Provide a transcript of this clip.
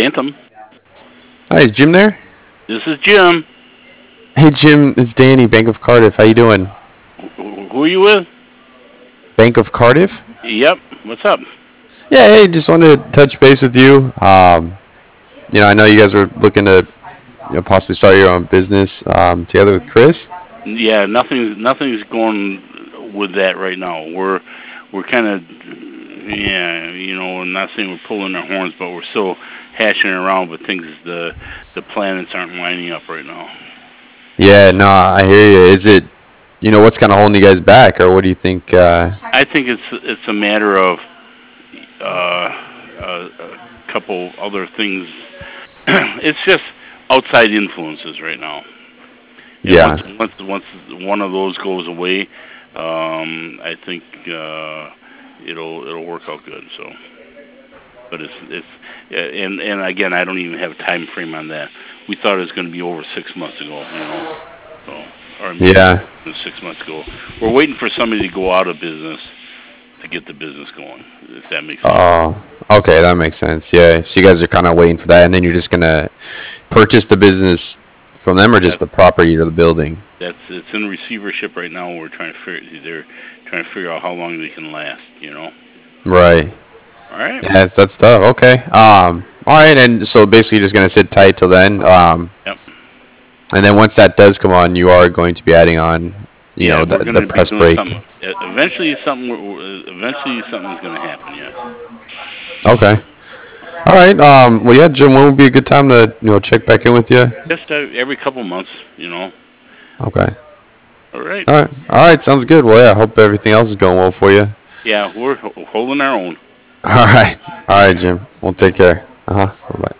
Bantam. Hi, is Jim there? This is Jim. Hey, Jim, it's Danny, Bank of Cardiff. How you doing? Who are you with? Bank of Cardiff? Yep. What's up? Yeah, hey, just wanted to touch base with you. I know you guys were looking to possibly start your own business together with Chris. Yeah, nothing's going with that right now. We're kind of yeah, I'm not saying we're pulling our horns, but we're still hashing around. But the planets aren't lining up right now. Yeah, no, I hear you. Is it, what's kind of holding you guys back, or what do you think? I think it's a matter of a couple other things. It's just outside influences right now. And Yeah. once one of those goes away, I think it'll work out good. So, but it's yeah, and again, I don't even have a time frame on that. We thought it was going to be over 6 months ago. So or maybe Yeah. 6 months ago. We're waiting for somebody to go out of business to get the business going. If that makes sense. Oh, okay, that makes sense. Yeah. So you guys are kind of waiting for that, and then you're just gonna purchase the business from them, or just That's the property or the building? it's in receivership right now. We're trying to figure they're trying to figure out how long they can last. Right. All right. Yeah, that's tough. Okay. All right, and so basically, you're just gonna sit tight till then. Yep. And then once that does come on, you are going to be adding on, Yeah, the we're going the to be press doing break. something. Eventually, Eventually, something's going to happen. Yeah. Okay. All right. Well, yeah, Jim. When would be a good time to check back in with you? Just every couple months. Okay. All right. All right. All right. Sounds good. Well, yeah. I hope everything else is going well for you. Yeah, we're holding our own. All right. All right, Jim. We'll take care. Uh huh. Bye.